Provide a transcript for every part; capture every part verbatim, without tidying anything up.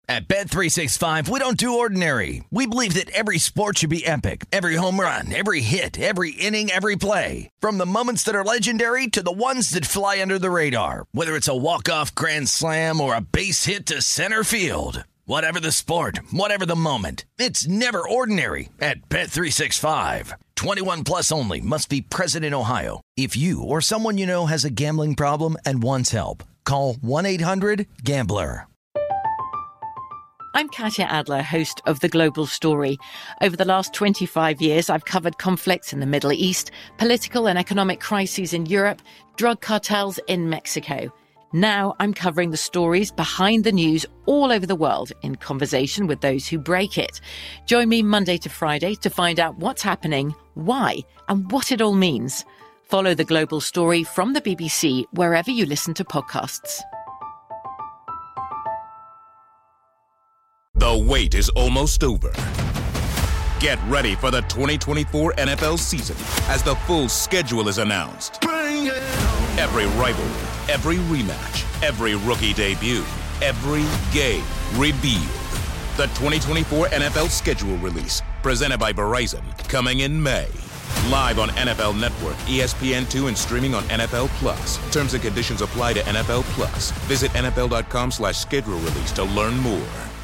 At Bet three sixty-five, we don't do ordinary. We believe that every sport should be epic. Every home run, every hit, every inning, every play. From the moments that are legendary to the ones that fly under the radar. Whether it's a walk-off grand slam or a base hit to center field. Whatever the sport, whatever the moment. It's never ordinary at Bet three sixty-five. twenty-one plus only. Must be present in Ohio. If you or someone you know has a gambling problem and wants help, call one eight hundred gambler. I'm Katya Adler, host of The Global Story. Over the last twenty-five years, I've covered conflicts in the Middle East, political and economic crises in Europe, drug cartels in Mexico. Now I'm covering the stories behind the news all over the world in conversation with those who break it. Join me Monday to Friday to find out what's happening, why, and what it all means. Follow The Global Story from the B B C wherever you listen to podcasts. The wait is almost over. Get ready for the twenty twenty-four N F L season as the full schedule is announced. Bring it on. Every rivalry, every rematch, every rookie debut, every game revealed. The twenty twenty-four N F L schedule release, presented by Verizon, coming in May. Live on N F L Network, E S P N two, and streaming on N F L Plus. Terms and conditions apply to N F L Plus. Visit nfl.com slash schedule release to learn more.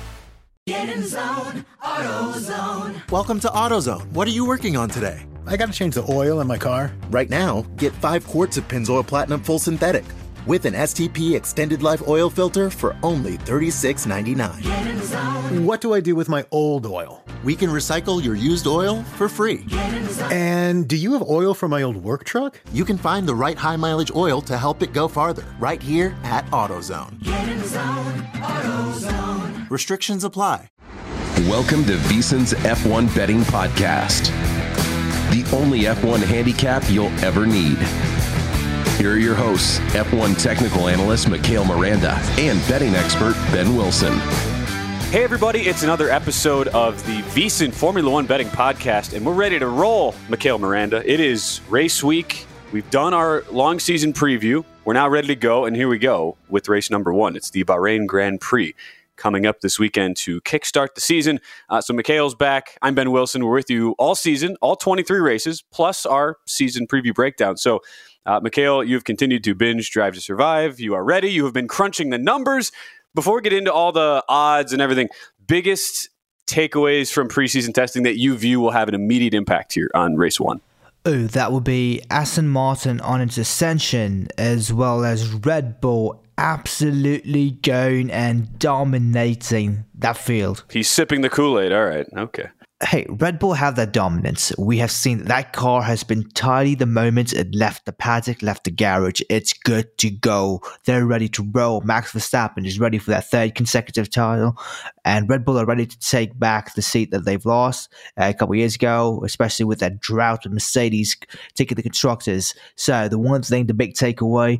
Get in zone, AutoZone. Welcome to AutoZone. What are you working on today? I got to change the oil in my car. Right now, get five quarts of Pennzoil Platinum Full Synthetic with an S T P Extended Life Oil Filter for only thirty-six ninety-nine. Get in zone. What do I do with my old oil? We can recycle your used oil for free. Get in zone. And do you have oil for my old work truck? You can find the right high mileage oil to help it go farther right here at AutoZone. Get in zone, AutoZone. Restrictions apply. Welcome to VSiN's F one Betting Podcast, the only F one handicap you'll ever need. Here are your hosts, F one technical analyst Mikhail Miranda and betting expert Ben Wilson. Hey everybody, it's another episode of the VSiN Formula One Betting Podcast, and we're ready to roll, Mikhail Miranda. It is race week. We've done our long season preview. We're now ready to go, and here we go with race number one. It's the Bahrain Grand Prix, coming up this weekend to kickstart the season. Uh, so Mikhail's back. I'm Ben Wilson. We're with you all season, all twenty-three races, plus our season preview breakdown. So, uh, Mikhail, you've continued to binge Drive to Survive. You are ready. You have been crunching the numbers. Before we get into all the odds and everything, biggest takeaways from preseason testing that you view will have an immediate impact here on race one? Oh, that would be Aston Martin on its ascension, as well as Red Bull absolutely going and dominating that field. He's sipping the Kool-Aid. All right. Okay. Hey, Red Bull have that dominance. We have seen that, that car has been tidy the moment it left the paddock, left the garage. It's good to go. They're ready to roll. Max Verstappen is ready for that third consecutive title. And Red Bull are ready to take back the seat that they've lost uh, a couple of years ago, especially with that drought with Mercedes taking the constructors. So the one thing, the big takeaway,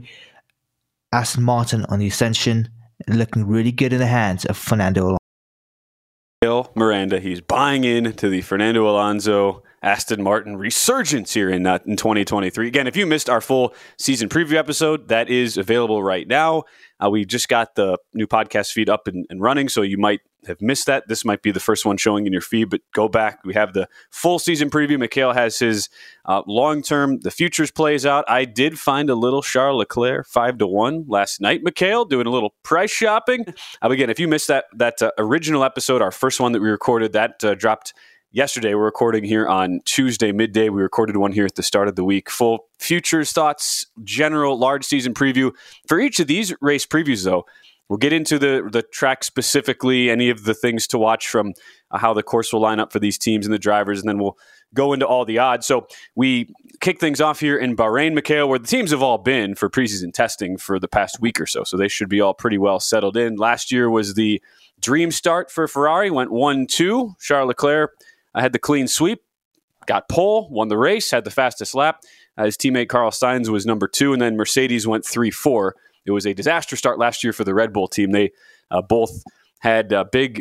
Aston Martin on the ascension, looking really good in the hands of Fernando Alonso. Miranda, he's buying into the Fernando Alonso Aston Martin resurgence here in, uh, in twenty twenty-three. Again, if you missed our full season preview episode, that is available right now. Uh, we just got the new podcast feed up and, and running, so you might have missed that. This might be the first one showing in your feed, but go back. We have the full season preview. Mikhail has his uh, long-term, the futures plays out. I did find a little Charles Leclerc five to one last night, Mikhail, doing a little price shopping. Uh, again, if you missed that that uh, original episode, our first one that we recorded, that uh, dropped yesterday. We're recording here on Tuesday midday. We recorded one here at the start of the week. Full futures thoughts, general large season preview. For each of these race previews, though, we'll get into the, the track specifically, any of the things to watch from uh, how the course will line up for these teams and the drivers, and then we'll go into all the odds. So we kick things off here in Bahrain, Mikhail, where the teams have all been for preseason testing for the past week or so. So they should be all pretty well settled in. Last year was the dream start for Ferrari, went one two. Charles Leclerc I had the clean sweep, got pole, won the race, had the fastest lap. Uh, his teammate Carlos Sainz was number two, and then Mercedes went three four. It was a disaster start last year for the Red Bull team. They uh, both had uh, big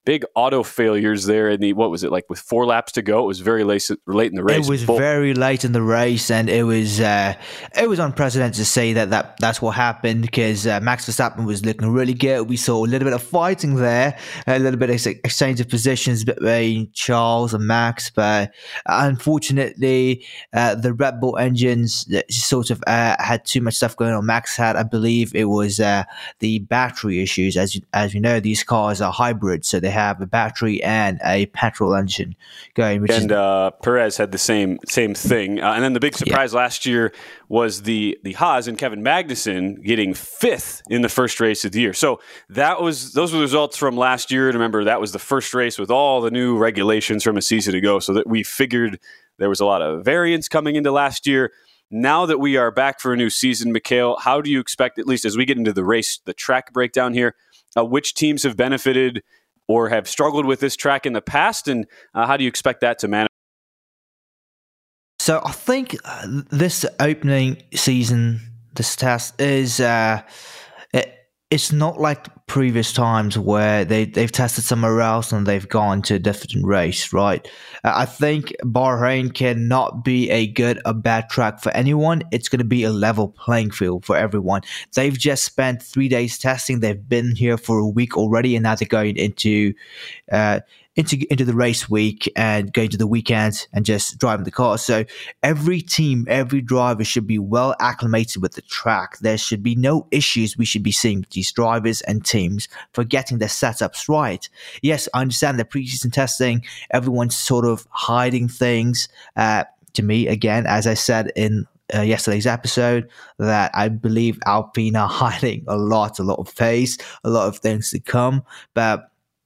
big auto failures there in the, what was it, like with four laps to go? It was very late, late in the race. It was Bull- very late in the race, and it was uh, it was unprecedented to say that, that that's what happened, because uh, Max Verstappen was looking really good. We saw a little bit of fighting there, a little bit of exchange of positions between Charles and Max, but unfortunately, uh, the Red Bull engines sort of uh, had too much stuff going on. Max had, I believe, it was uh, the battery issues. As as you know, these cars are hybrid, so they have a battery and a petrol engine going. Which and is, uh, Perez had the same same thing. Uh, and then the big surprise yeah. last year was the the Haas and Kevin Magnussen getting fifth in the first race of the year. So that was those were the results from last year. And remember, that was the first race with all the new regulations from a season ago. So that we figured there was a lot of variance coming into last year. Now that we are back for a new season, Mikhail, how do you expect, at least as we get into the race, the track breakdown here, uh, which teams have benefited or have struggled with this track in the past, and uh, how do you expect that to manage? So I think uh, this opening season, this test is uh, it, it's not like previous times where they they've tested somewhere else and they've gone to a different race, right? Uh, I think Bahrain cannot be a good or bad track for anyone. It's going to be a level playing field for everyone. They've just spent three days testing. They've been here for a week already, and now they're going into uh, into into the race week and going to the weekend and just driving the car. So every team, every driver should be well acclimated with the track. There should be no issues we should be seeing with these drivers and teams for getting their setups right. Yes, I understand the preseason testing, everyone's sort of hiding things. Uh, to me, again, as I said in Uh, yesterday's episode, that I believe Alpine are hiding a lot, a lot of pace, a lot of things to come. But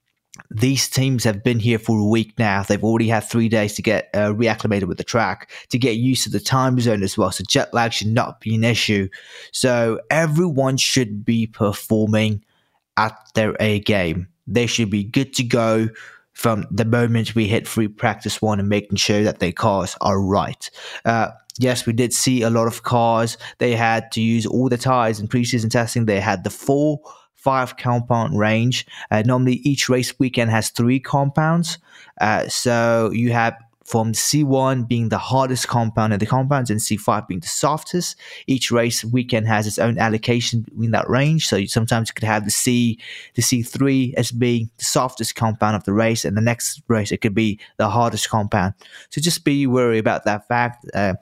these teams have been here for a week now. They've already had three days to get uh, reacclimated with the track, to get used to the time zone as well. So jet lag should not be an issue. So everyone should be performing at their A game. They should be good to go from the moment we hit free practice one and making sure that their cars are right. Uh, yes, we did see a lot of cars. They had to use all the tires in preseason testing. They had the four, five compound range. Uh, normally, each race weekend has three compounds. Uh, so you have from C one being the hardest compound of the compounds and C five being the softest. Each race weekend has its own allocation between that range. So you, sometimes you could have the C, the C three as being the softest compound of the race, and the next race it could be the hardest compound. So just be wary about that fact. Uh,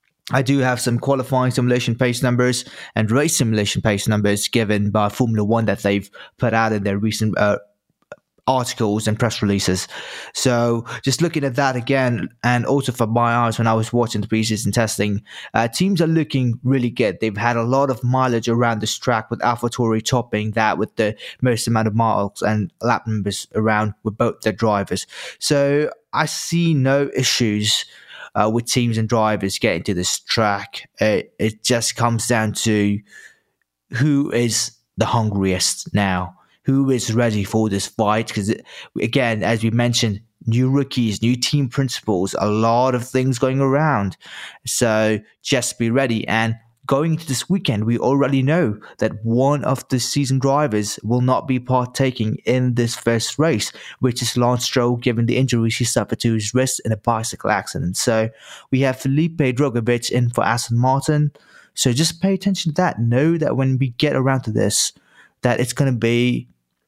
I do have some qualifying simulation pace numbers and race simulation pace numbers given by Formula One that they've put out in their recent uh, articles and press releases. So just looking at that again, and also for my eyes when I was watching the preseason testing, uh, teams are looking really good. They've had a lot of mileage around this track, with AlphaTauri topping that with the most amount of miles and lap numbers around with both their drivers. So I see no issues Uh, with teams and drivers getting to this track. Uh, it just comes down to who is the hungriest now, who is ready for this fight. Because, again, as we mentioned, new rookies, new team principals, a lot of things going around. So just be ready. And going into this weekend, we already know that one of the season drivers will not be partaking in this first race, which is Lance Stroll, given the injuries he suffered to his wrist in a bicycle accident. So we have Felipe Drugovich in for Aston Martin. So just pay attention to that. Know that when we get around to this, that it's going to be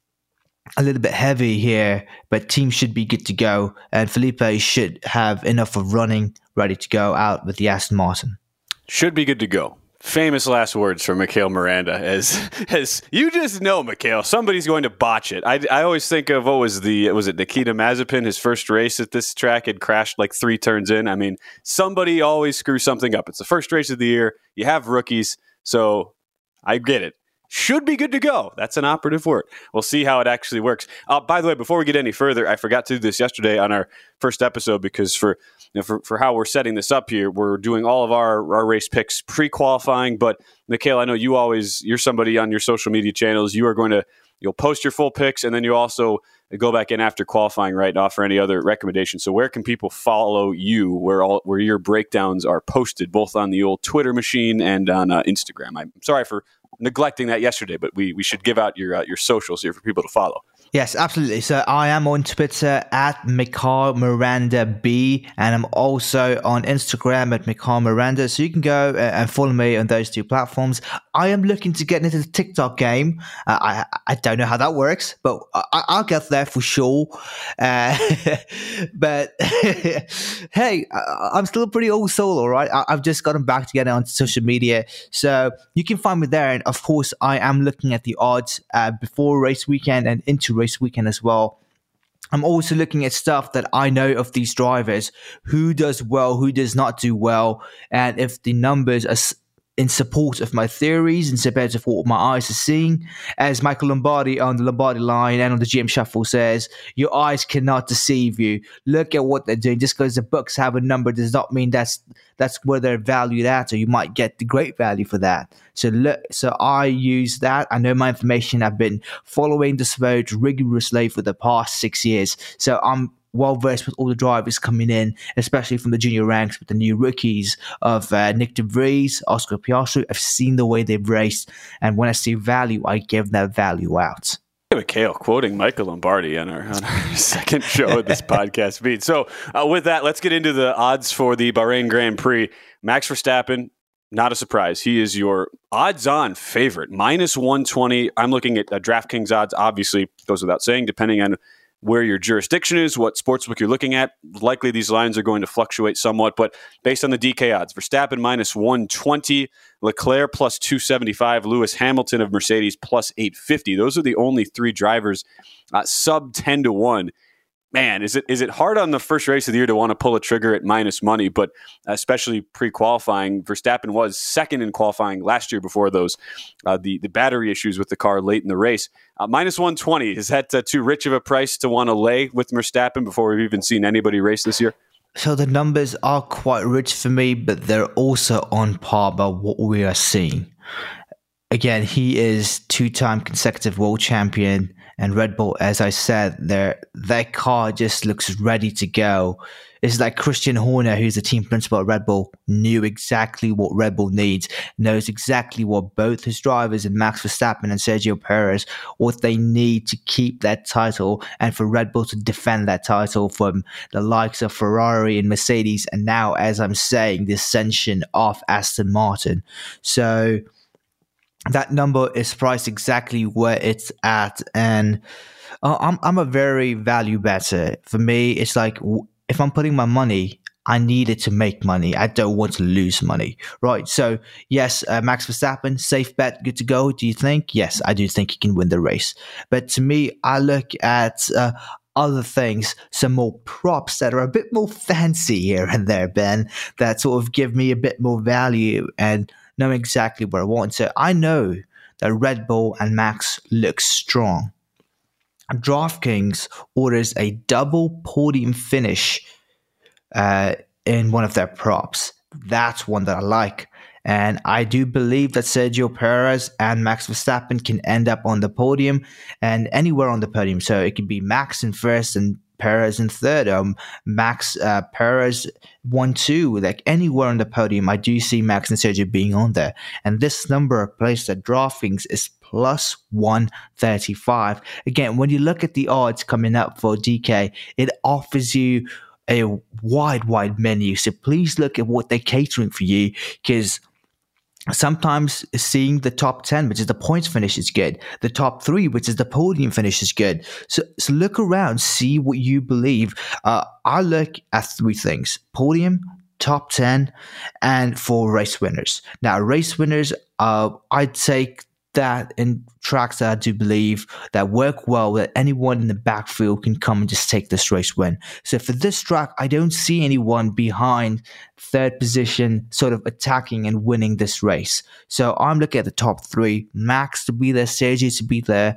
a little bit heavy here, but teams should be good to go. And Felipe should have enough of running ready to go out with the Aston Martin. Should be good to go. Famous last words from Mikhail Miranda. As as you just know, Mikhail, somebody's going to botch it. I, I always think of, what was the, was it Nikita Mazepin, his first race at this track had crashed like three turns in. I mean, somebody always screws something up. It's the first race of the year. You have rookies, so I get it. Should be good to go. That's an operative word. We'll see how it actually works. Uh, by the way, before we get any further, I forgot to do this yesterday on our first episode, because for you know, for, for how we're setting this up here, we're doing all of our, our race picks pre-qualifying. But Mikhail, I know you always, you're somebody on your social media channels. You are going to, you'll post your full picks, and then you also go back in after qualifying, right, and offer any other recommendations. So where can people follow you, where all where your breakdowns are posted, both on the old Twitter machine and on uh, Instagram? I'm sorry for neglecting that yesterday, but we we should give out your uh, your socials here for people to follow. Yes, absolutely. So I am on Twitter at Mikhail Miranda B, and I'm also on Instagram at Mikhail Miranda. So you can go and follow me on those two platforms. I am looking to get into the TikTok game. Uh, I I don't know how that works, but I, I'll get there for sure. Uh, but hey, I'm still pretty old soul, all right? I, I've just gotten back together on social media, so you can find me there. And of course, I am looking at the odds uh, before race weekend and into race weekend as well. I'm also looking at stuff that I know of these drivers, who does well, who does not do well, and if the numbers are in support of my theories, in support of what my eyes are seeing. As Michael Lombardi on the Lombardi line and on the G M Shuffle says, your eyes cannot deceive you. Look at what they're doing. Just because the books have a number does not mean that's that's where they're valued at, or you might get the great value for that. So look, so I use that. I know my information. I've been following the sport rigorously for the past six years. So I'm well versed with all the drivers coming in, especially from the junior ranks with the new rookies of uh, Nick de Vries, Oscar Piastri. I've seen the way they've raced, and when I see value, I give that value out. Mikhail quoting Michael Lombardi on our, on our second show of this podcast feed. So uh, with that, let's get into the odds for the Bahrain Grand Prix. Max Verstappen, not a surprise. He is your odds-on favorite, minus one twenty. I'm looking at uh, DraftKings odds, obviously, goes without saying, depending on where your jurisdiction is, what sportsbook you're looking at. Likely these lines are going to fluctuate somewhat, but based on the D K odds, Verstappen minus one twenty, Leclerc plus two seventy-five, Lewis Hamilton of Mercedes plus eight fifty. Those are the only three drivers uh, sub ten to one. Man, is it is it hard on the first race of the year to want to pull a trigger at minus money, but especially pre-qualifying. Verstappen was second in qualifying last year before those uh, the, the battery issues with the car late in the race. Uh, minus one twenty, is that uh, too rich of a price to want to lay with Verstappen before we've even seen anybody race this year? So the numbers are quite rich for me, but they're also on par by what we are seeing. Again, he is two-time consecutive world champion, and Red Bull, as I said, their their car just looks ready to go. It's like Christian Horner, who's the team principal at Red Bull, knew exactly what Red Bull needs, knows exactly what both his drivers and Max Verstappen and Sergio Perez, what they need to keep that title and for Red Bull to defend that title from the likes of Ferrari and Mercedes, and now, as I'm saying, the ascension of Aston Martin. So that number is priced exactly where it's at, and uh, I'm I'm a very value better. For me, it's like if I'm putting my money, I need it to make money. I don't want to lose money, right? So yes, uh, Max Verstappen, safe bet, good to go. Do you think? Yes, I do think he can win the race. But to me, I look at uh, other things, some more props that are a bit more fancy here and there, Ben, that sort of give me a bit more value and know exactly where I want. So I know that Red Bull and Max look strong. DraftKings orders a double podium finish uh, in one of their props. That's one that I like. And I do believe that Sergio Perez and Max Verstappen can end up on the podium and anywhere on the podium. So it could be Max in first and Perez in third, um, Max uh, Perez one, two, like anywhere on the podium. I do see Max and Sergio being on there. And this number placed at DraftKings is plus one thirty-five. Again, when you look at the odds coming up for D K, it offers you a wide, wide menu. So please look at what they're catering for you, because sometimes seeing the top ten, which is the points finish, is good. The top three, which is the podium finish, is good. So, so look around, see what you believe. Uh, I look at three things: podium, top ten, and for race winners. Now, race winners, uh, I'd take that in tracks that I do believe that work well, that anyone in the backfield can come and just take this race win. So for this track, I don't see anyone behind third position sort of attacking and winning this race. So I'm looking at the top three: Max to be there, Sergio to be there,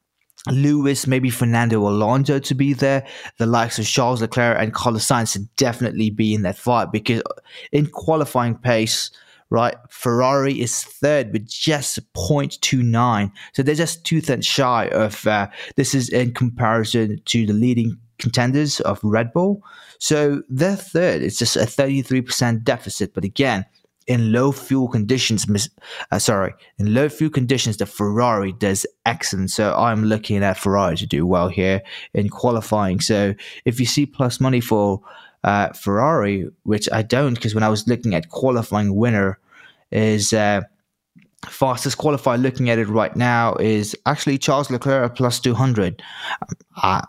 Lewis, maybe Fernando Alonso to be there, the likes of Charles Leclerc and Carlos Sainz to definitely be in that fight, because in qualifying pace, right, Ferrari is third with just zero point two nine. So they're just two tenths shy of, uh, this is in comparison to the leading contenders of Red Bull. So they're third. It's just a thirty-three percent deficit. But again, in low fuel conditions, uh, sorry, in low fuel conditions, the Ferrari does excellent. So I'm looking at Ferrari to do well here in qualifying. So if you see plus money for uh, Ferrari, which I don't, because when I was looking at qualifying winner is uh, fastest qualifier, looking at it right now is actually Charles Leclerc at plus two hundred. I,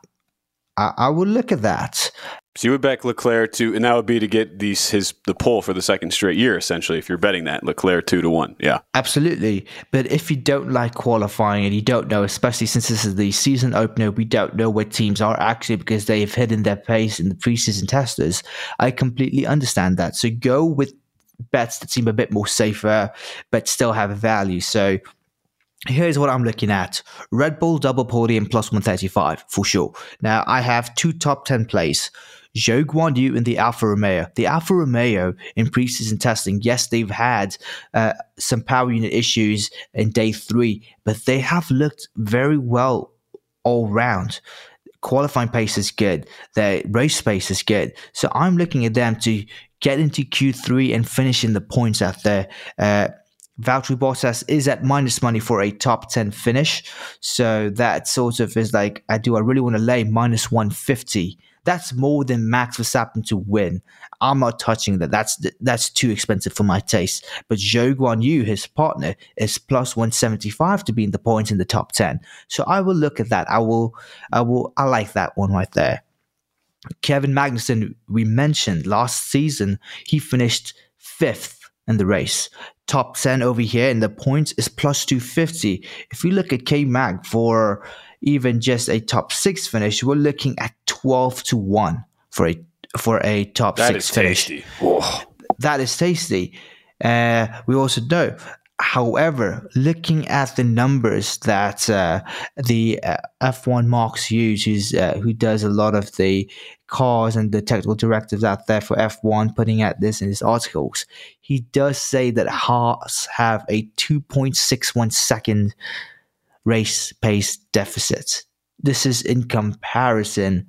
I, I would look at that. So you would back Leclerc to, and that would be to get these his the pole for the second straight year, essentially, if you're betting that. Leclerc two to one. Yeah. Absolutely. But if you don't like qualifying and you don't know, especially since this is the season opener, we don't know where teams are actually because they have hidden their pace in the preseason testers. I completely understand that. So go with bets that seem a bit more safer, but still have a value. So here's what I'm looking at. Red Bull double podium plus one thirty-five for sure. Now I have two top ten plays. Zhou Guanyu in the Alfa Romeo. The Alfa Romeo in preseason testing, yes, they've had uh, some power unit issues in day three, but they have looked very well all round. Qualifying pace is good. Their race pace is good. So I'm looking at them to get into Q three and finish in the points out there. Uh, Valtteri Bottas is at minus money for a top ten finish. So that sort of is like, I do I really want to lay minus one fifty. That's more than Max Verstappen to win. I'm not touching that. That's that's too expensive for my taste. But Zhou Guanyu, his partner, is plus one seventy-five to be in the points in the top ten. So I will look at that. I will, I will, I like that one right there. Kevin Magnussen, we mentioned last season, he finished fifth in the race. Top ten over here in the points is plus two fifty. If we look at K-Mag for even just a top six finish, we're looking at twelve to one for a for a top that six is finish. Tasty. Whoa. That is tasty. Uh, we also know, however, looking at the numbers that uh, the uh, F one Marks use, who's, uh, who does a lot of the cars and the technical directives out there for F one, putting out this in his articles, he does say that Haas have a two point six one second race pace deficit. This is in comparison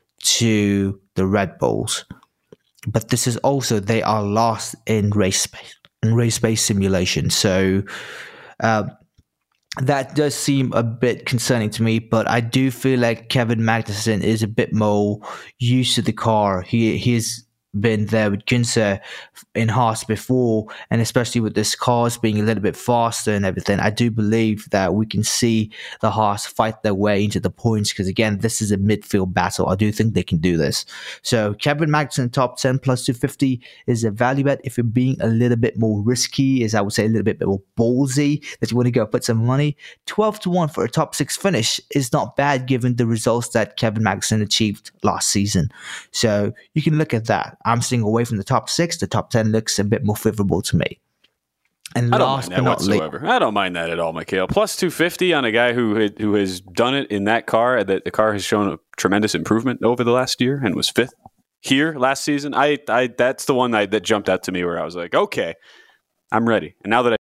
to the Red Bulls, but this is also, they are last in race pace, in race pace simulation. So uh, that does seem a bit concerning to me, but I do feel like Kevin Magnussen is a bit more used to the car. He he's been there with Günther in Haas before, and especially with this cars being a little bit faster and everything, I do believe that we can see the Haas fight their way into the points, because again, this is a midfield battle. I do think they can do this. So Kevin Magnussen top ten plus two fifty is a value bet. If you're being a little bit more risky, is I would say a little bit more ballsy, that you want to go put some money, twelve to one for a top six finish is not bad given the results that Kevin Magnussen achieved last season. So you can look at that. I'm staying away from the top six. The top ten looks a bit more favorable to me. And I don't last mind that but not whatsoever. least, I don't mind that at all, Mikhail. Plus two fifty on a guy who who has done it in that car. That the car has shown a tremendous improvement over the last year and was fifth here last season. I, I that's the one I, that jumped out to me where I was like, okay, I'm ready. And now that I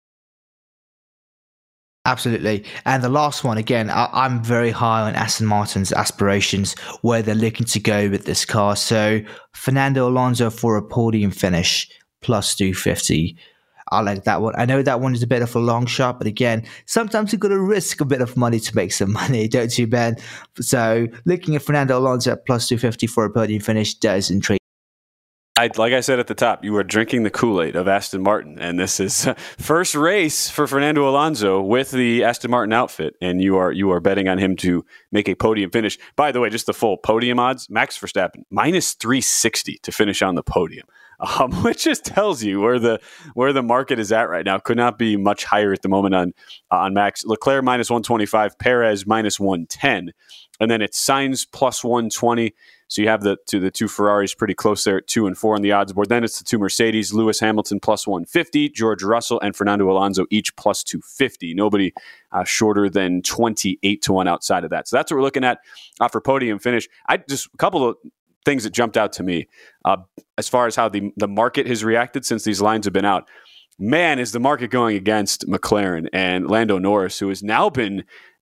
absolutely. And the last one, again, I, I'm very high on Aston Martin's aspirations, where they're looking to go with this car. So Fernando Alonso for a podium finish, plus two fifty. I like that one. I know that one is a bit of a long shot, but again, sometimes you've got to risk a bit of money to make some money, don't you, Ben? So looking at Fernando Alonso at plus two fifty for a podium finish does intrigue. I, like I said at the top, you are drinking the Kool-Aid of Aston Martin, and this is uh, first race for Fernando Alonso with the Aston Martin outfit, and you are you are betting on him to make a podium finish. By the way, just the full podium odds: Max Verstappen minus three sixty to finish on the podium, um, which just tells you where the where the market is at right now. Could not be much higher at the moment on uh, on Max. Leclerc minus one twenty-five, Perez minus one ten, and then it's Sainz plus one twenty. So you have the to the two Ferraris pretty close there at two and four on the odds board. Then it's the two Mercedes, Lewis Hamilton plus one fifty, George Russell and Fernando Alonso each plus two fifty. Nobody uh, shorter than twenty-eight to one outside of that. So that's what we're looking at uh, for podium finish. I just a couple of things that jumped out to me uh, as far as how the the market has reacted since these lines have been out. Man, is the market going against McLaren and Lando Norris, who has now been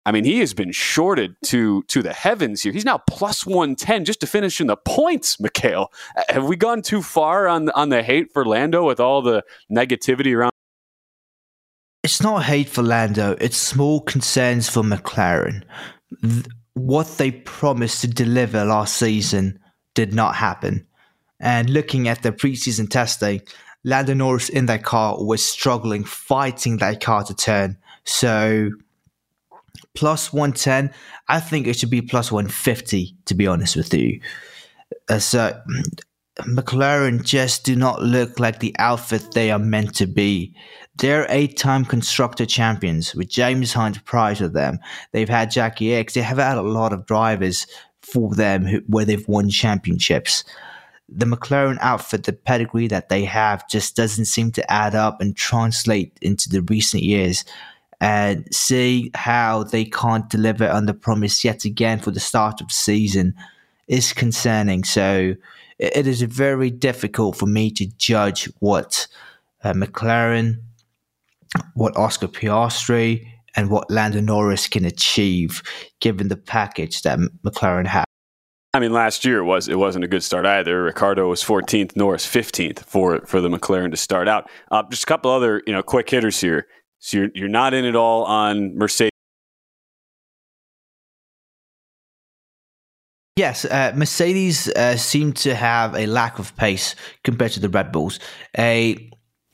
I mean, he has been shorted to to the heavens here. He's now plus one ten just to finish in the points, Mikhail. Have we gone too far on, on the hate for Lando with all the negativity around? It's not hate for Lando. It's small concerns for McLaren. Th- what they promised to deliver last season did not happen. And looking at the preseason testing, Lando Norris in that car was struggling, fighting that car to turn. So plus one ten, I think it should be plus one fifty, to be honest with you. Uh, so McLaren just do not look like the outfit they are meant to be. They're eight-time constructor champions with James Hunt prior to them. They've had Jackie X. They have had a lot of drivers for them who, where they've won championships. The McLaren outfit, the pedigree that they have, just doesn't seem to add up and translate into the recent years. And see how they can't deliver on the promise yet again for the start of the season is concerning. So it is very difficult for me to judge what uh, McLaren, what Oscar Piastri, and what Lando Norris can achieve given the package that McLaren has. I mean, last year it was it wasn't a good start either. Ricciardo was fourteenth, Norris fifteenth for for the McLaren to start out. Uh, just a couple other you know quick hitters here. So you're you're not in it all on Mercedes. Yes, uh, Mercedes uh, seem to have a lack of pace compared to the Red Bulls. A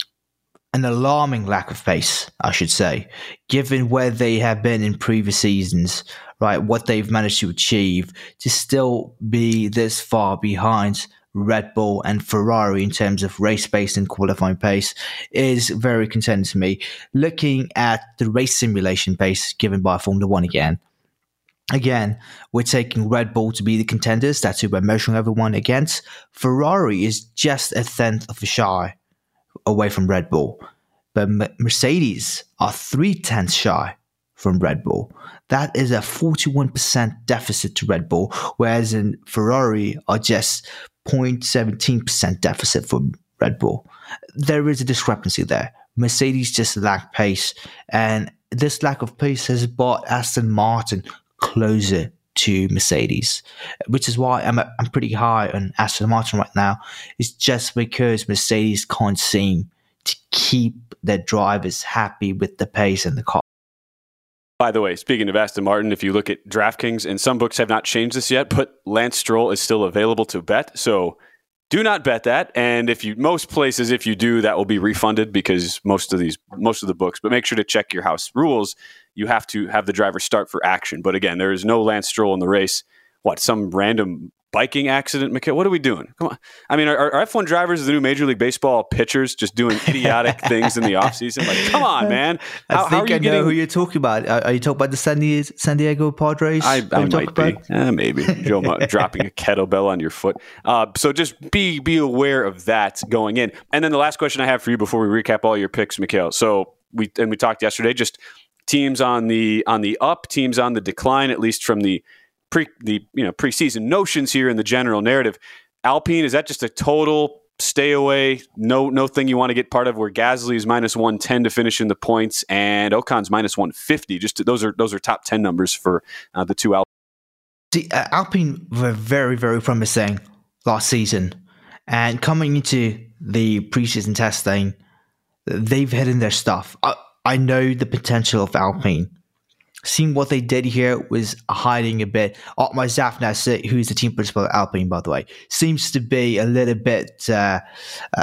an alarming lack of pace, I should say, given where they have been in previous seasons, right? What they've managed to achieve to still be this far behind Red Bull and Ferrari in terms of race pace and qualifying pace is very concerning to me. Looking at the race simulation pace given by Formula One again, again, we're taking Red Bull to be the contenders. That's who we're measuring everyone against. Ferrari is just a tenth of a shy away from Red Bull, but Mercedes are three tenths shy from Red Bull. That is a forty-one percent deficit to Red Bull, whereas in Ferrari are just zero point one seven percent deficit from Red Bull. There is a discrepancy there. Mercedes just lack pace, and this lack of pace has brought Aston Martin closer to Mercedes, which is why I'm I'm pretty high on Aston Martin right now. It's just because Mercedes can't seem to keep their drivers happy with the pace and the car. By the way, speaking of Aston Martin, if you look at DraftKings, and some books have not changed this yet, but Lance Stroll is still available to bet. So do not bet that. And if you, most places, if you do, that will be refunded because most of these, most of the books, but make sure to check your house rules. You have to have the driver start for action. But again, there is no Lance Stroll in the race. What, some random biking accident, Mikhail? What are we doing? Come on. I mean, are, are F one drivers the new Major League Baseball pitchers just doing idiotic things in the offseason? Like, come on, man. How, I think how are you I getting... know who you're talking about. Are, are you talking about the San Diego, San Diego Padres? I, I might be. Eh, maybe. Joe dropping a kettlebell on your foot. Uh, so just be be aware of that going in. And then the last question I have for you before we recap all your picks, Mikhail. So we and we talked yesterday, just teams on the on the up, teams on the decline, at least from the pre the you know preseason notions here in the general narrative. Alpine, is that just a total stay away, no no thing you want to get part of, where Gasly is minus one ten to finish in the points and Ocon's minus one fifty? Just to, those are those are top ten numbers for uh, the two Alpine. See, uh, Alpine were very, very promising last season, and coming into the preseason testing, they've hidden their stuff. I, I know the potential of Alpine. Seeing what they did here was hiding a bit. Otmar Zafnas, who's the team principal at Alpine, by the way, seems to be a little bit uh, uh,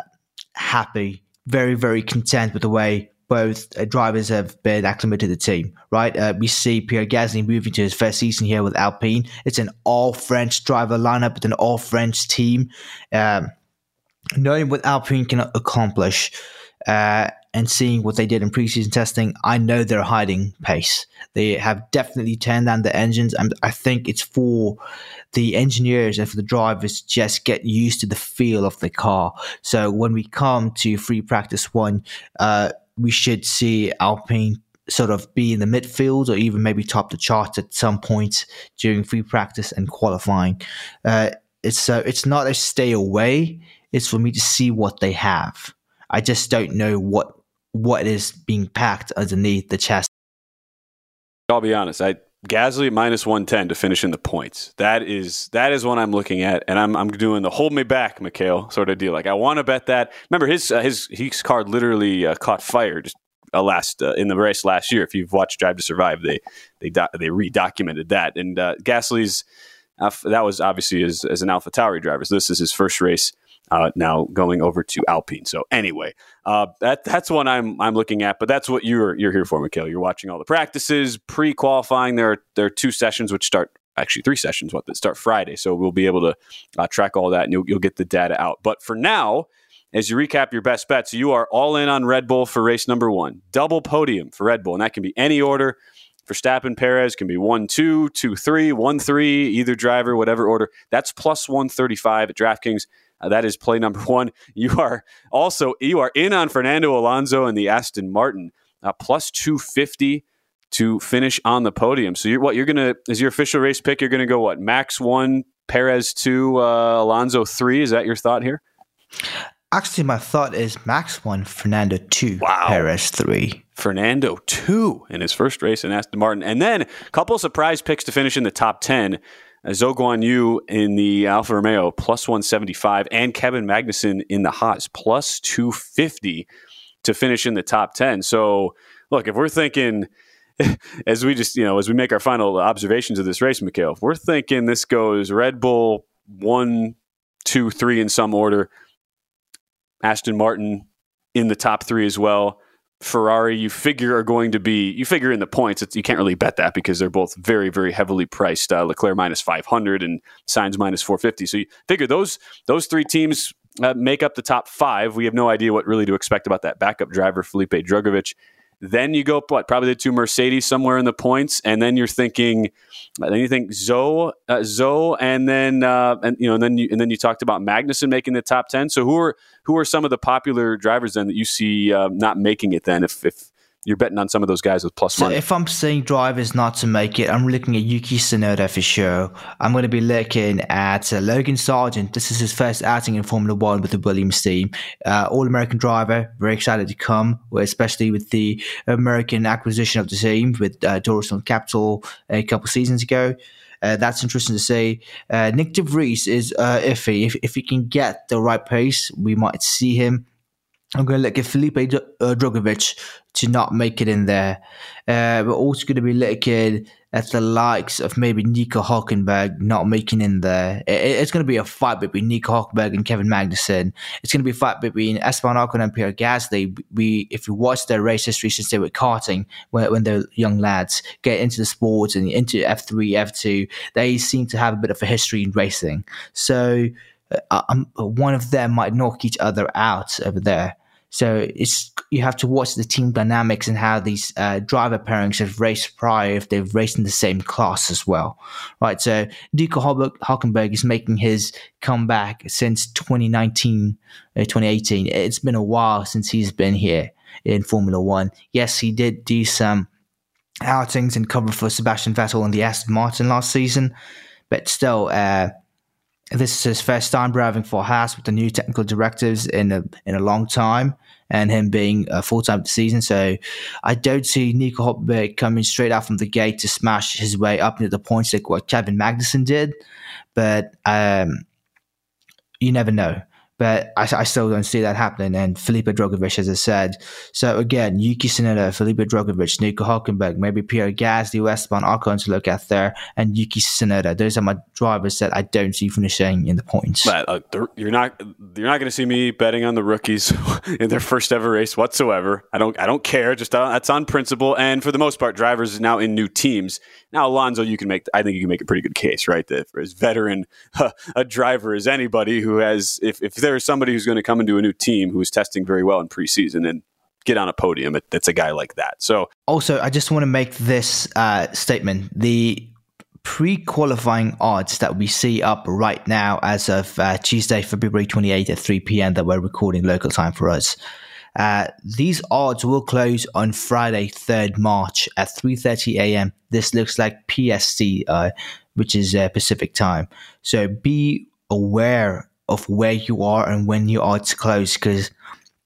happy, very, very content with the way both uh, drivers have been acclimated to the team, right? Uh, we see Pierre Gasly moving to his first season here with Alpine. It's an all-French driver lineup with an all-French team. Um, knowing what Alpine can accomplish uh, and seeing what they did in preseason testing, I know they're hiding pace. They have definitely turned down the engines, and I think it's for the engineers and for the drivers to just get used to the feel of the car. So when we come to free practice one, uh, we should see Alpine sort of be in the midfield or even maybe top the chart at some point during free practice and qualifying. Uh, it's so uh, it's not a stay away. It's for me to see what they have. I just don't know what what is being packed underneath the chassis. I'll be honest. I Gasly minus one ten to finish in the points. That is that is what I'm looking at, and I'm I'm doing the hold me back, Mikhail, sort of deal. Like I want to bet that. Remember his uh, his his card literally uh, caught fire just uh, last uh, in the race last year. If you've watched Drive to Survive, they they do, they redocumented that. And uh, Gasly's uh, that was obviously as as an AlphaTauri driver. So this is his first race. Uh, now going over to Alpine. So anyway, uh, that that's what I'm I'm looking at. But that's what you're you're here for, Mikhail. You're watching all the practices, pre-qualifying. There are there are two sessions which start actually three sessions what that start Friday. So we'll be able to uh, track all that, and you'll, you'll get the data out. But for now, as you recap your best bets, you are all in on Red Bull for race number one, double podium for Red Bull, and that can be any order. Verstappen, Perez can be one, two, two, three, one, three, either driver, whatever order. That's plus one thirty-five at DraftKings. Uh, that is play number one. You are also you are in on Fernando Alonso and the Aston Martin, uh, plus two fifty to finish on the podium. So you're what you're gonna is your official race pick. You're gonna go what? Max one, Perez two, uh, Alonso three. Is that your thought here? Actually, my thought is Max one, Fernando two, wow. Perez three. Fernando two in his first race in Aston Martin, and then a couple surprise picks to finish in the top ten. Zhou Guanyu in the Alfa Romeo, plus one seventy-five, and Kevin Magnussen in the Haas, plus two fifty to finish in the top ten. So, look, if we're thinking, as we just, you know, as we make our final observations of this race, Mikhail, if we're thinking this goes Red Bull one, two, three in some order, Aston Martin in the top three as well, Ferrari, you figure are going to be, you figure in the points, it's, you can't really bet that because they're both very, very heavily priced. Uh, Leclerc minus five hundred and Sainz minus four fifty. So you figure those those three teams uh, make up the top five. We have no idea what really to expect about that backup driver, Felipe Drugovich. Then you go, what, probably the two Mercedes somewhere in the points, and then you're thinking, then you think Zhou, uh, Zhou, and then uh, and you know, and then you, and then you talked about Magnussen making the top ten. So who are who are some of the popular drivers then that you see uh, not making it? Then, if if you're betting on some of those guys with plus so money. If I'm saying drivers not to make it, I'm looking at Yuki Tsunoda for sure. I'm going to be looking at uh, Logan Sargent. This is his first outing in Formula One with the Williams team. Uh, All-American driver, very excited to come, especially with the American acquisition of the team with uh, Dorsal Capital a couple seasons ago. Uh, that's interesting to see. Uh, Nick De Vries is uh, iffy. If, if he can get the right pace, we might see him. I'm going to look at Felipe uh, Drugovich to not make it in there. Uh, we're also going to be looking at the likes of maybe Nico Hülkenberg not making in there. It, it's going to be a fight between Nico Hülkenberg and Kevin Magnussen. It's going to be a fight between Esteban Ocon and Pierre Gasly. We, if you watch their race history since they were karting, when, when they're young lads, get into the sports and into F three, F two, they seem to have a bit of a history in racing. So uh, um, one of them might knock each other out over there. So it's you have to watch the team dynamics and how these uh, driver pairings have raced prior if they've raced in the same class as well, right? So Nico Hülkenberg is making his comeback since twenty nineteen, uh, twenty eighteen. It's been a while since he's been here in Formula One. Yes, he did do some outings and cover for Sebastian Vettel and the Aston Martin last season, but still, uh, this is his first time driving for Haas with the new technical directives in a in a long time, and him being uh, full time this season. So I don't see Nico Hülkenberg coming straight out from the gate to smash his way up into the points like what Kevin Magnussen did. But um, you never know. But I, I still don't see that happening. And Felipe Drugovich, as I said. So again, Yuki Tsunoda, Felipe Drugovich, Nico Hülkenberg, maybe Pierre Gasly, Esteban Ocon to look at there, and Yuki Tsunoda. Those are my drivers that I don't see finishing in the points. But uh, you're not you're not going to see me betting on the rookies in their first ever race whatsoever. I don't I don't care. Just uh, that's on principle. And for the most part, drivers now in new teams. Now Alonso, you can make I think you can make a pretty good case, right? That for as veteran uh, a driver as anybody who has if if there is somebody who's going to come into a new team who is testing very well in preseason and get on a podium, it, it's a guy like that. So also, I just want to make this uh, statement: the pre-qualifying odds that we see up right now, as of uh, Tuesday, February twenty-eighth at three p.m. that we're recording local time for us. Uh, these odds will close on Friday, third March at three thirty a.m. This looks like P S T, uh, which is uh, Pacific time. So be aware of where you are and when your odds close, because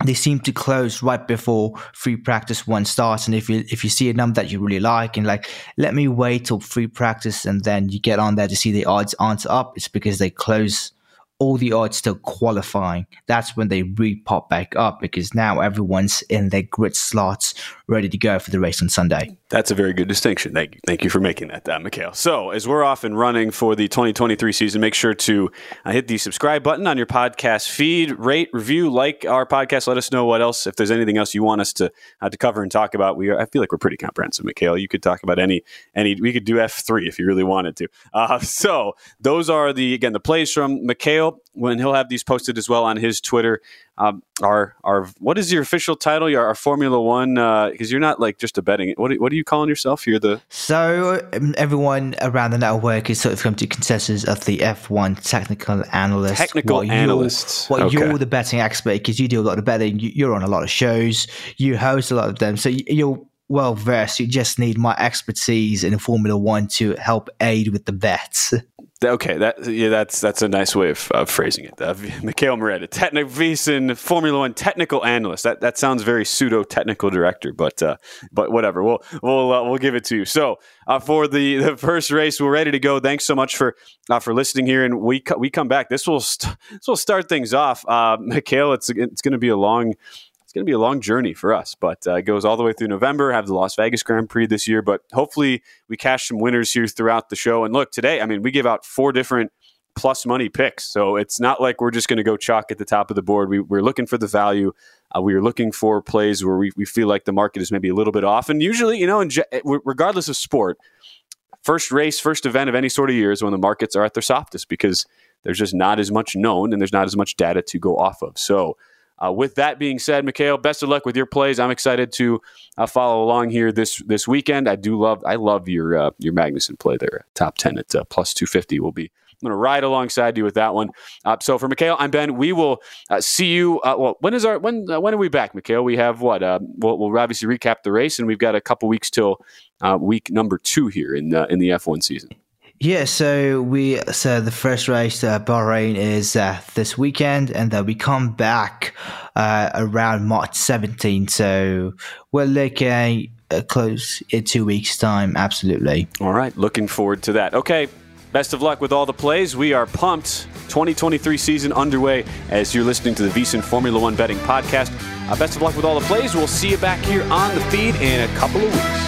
they seem to close right before free practice one starts. And if you if you see a number that you really like and like, let me wait till free practice and then you get on there to see the odds aren't up, it's because they close all the odds still qualifying. That's when they re-pop back up, because now everyone's in their grid slots ready to go for the race on Sunday. That's a very good distinction. Thank you. Thank you for making that, uh, Mikhail. So as we're off and running for the twenty twenty-three season, make sure to uh, hit the subscribe button on your podcast feed, rate, review, like our podcast. Let us know what else, if there's anything else you want us to uh, to cover and talk about. We are, I feel like we're pretty comprehensive, Mikhail. You could talk about any, any, we could do F three if you really wanted to. Uh, so those are the, again, the plays from Mikhail, when he'll have these posted as well on his Twitter. Um, our, our, what is your official title? Your, our Formula One, because uh, you're not like just a betting. What, what are you calling yourself? You're the. So um, everyone around the network is sort of come to consensus of the F one technical analyst. Technical what analysts. Well, okay. You're the betting expert because you do a lot of betting. You, you're on a lot of shows. You host a lot of them. So you're well versed. You just need my expertise in Formula One to help aid with the bets. Okay, that yeah, that's that's a nice way of uh, phrasing it. Uh, Mikhail Miranda, Technic VSiN Formula One technical analyst. That that sounds very pseudo technical director, but uh, but whatever. We'll we'll uh, we'll give it to you. So uh, for the, the first race, we're ready to go. Thanks so much for uh, for listening here, and we co- we come back. This will st- this will start things off. Uh, Mikhail, it's it's going to be a long. Going to be a long journey for us, but uh, it goes all the way through November. Have the Las Vegas Grand Prix this year, but hopefully we cash some winners here throughout the show. And look, today, I mean, we give out four different plus money picks, so it's not like we're just going to go chalk at the top of the board. We, we're looking for the value. Uh, we are looking for plays where we, we feel like the market is maybe a little bit off. And usually, you know, in, regardless of sport, first race, first event of any sort of year is when the markets are at their softest, because there's just not as much known and there's not as much data to go off of. So Uh, with that being said, Mikhail, best of luck with your plays. I'm excited to uh, follow along here this this weekend. I do love I love your uh, your Magnussen play there, top ten at uh, plus two fifty. Will be I'm going to ride alongside you with that one. Uh, so for Mikhail, I'm Ben. We will uh, see you. Uh, well, when is our when uh, when are we back, Mikhail? We have what? Uh, we'll, we'll obviously recap the race, and we've got a couple weeks till uh, week number two here in uh, in the F one season. Yeah, so we so the first race, uh, Bahrain, is uh, this weekend, and then we come back uh, around March seventeenth. So we're looking uh, close in two weeks' time. Absolutely. All right, looking forward to that. Okay, best of luck with all the plays. We are pumped. twenty twenty-three season underway as you're listening to the VSiN Formula One Betting Podcast. Uh, best of luck with all the plays. We'll see you back here on the feed in a couple of weeks.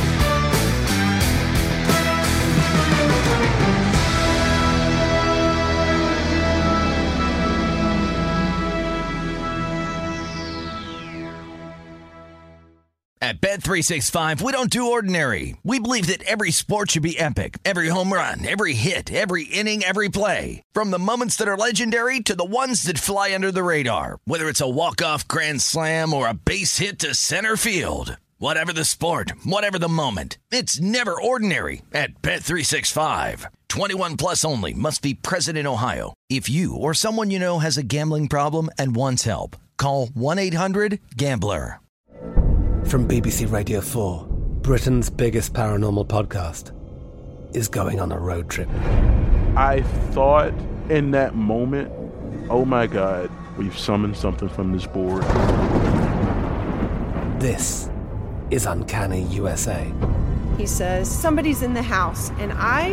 At Bet three sixty-five, we don't do ordinary. We believe that every sport should be epic. Every home run, every hit, every inning, every play. From the moments that are legendary to the ones that fly under the radar. Whether it's a walk-off grand slam or a base hit to center field. Whatever the sport, whatever the moment. It's never ordinary at Bet three sixty-five. twenty-one plus only. Must be present in Ohio. If you or someone you know has a gambling problem and wants help, call one eight hundred gambler. From B B C Radio four, Britain's biggest paranormal podcast is going on a road trip. I thought in that moment, oh my God, we've summoned something from this board. This is Uncanny U S A. He says, somebody's in the house, and I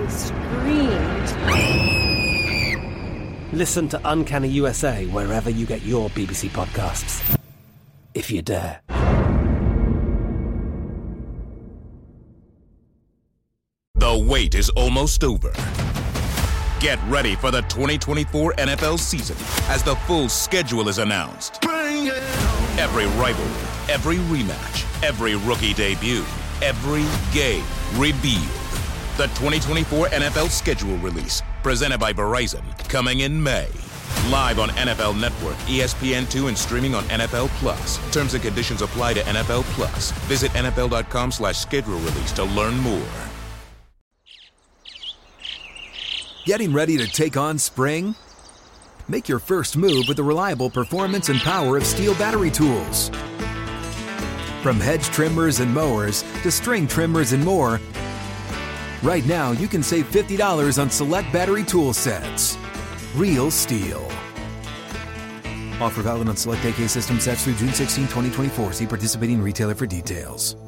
screamed. Listen to Uncanny U S A wherever you get your B B C podcasts, if you dare. The wait is almost over. Get ready for the twenty twenty-four N F L season as the full schedule is announced. Bring it on. Every rivalry, every rematch, every rookie debut, every game revealed. The twenty twenty-four N F L schedule release, presented by Verizon, coming in May. Live on N F L Network, E S P N two, and streaming on N F L Plus. Terms and conditions apply to N F L Plus. Visit nfl.com slash schedule release to learn more. Getting ready to take on spring? Make your first move with the reliable performance and power of Steel battery tools. From hedge trimmers and mowers to string trimmers and more, right now you can save fifty dollars on select battery tool sets. Real Steel. Offer valid on select A K system sets through June sixteenth, twenty twenty-four. See participating retailer for details.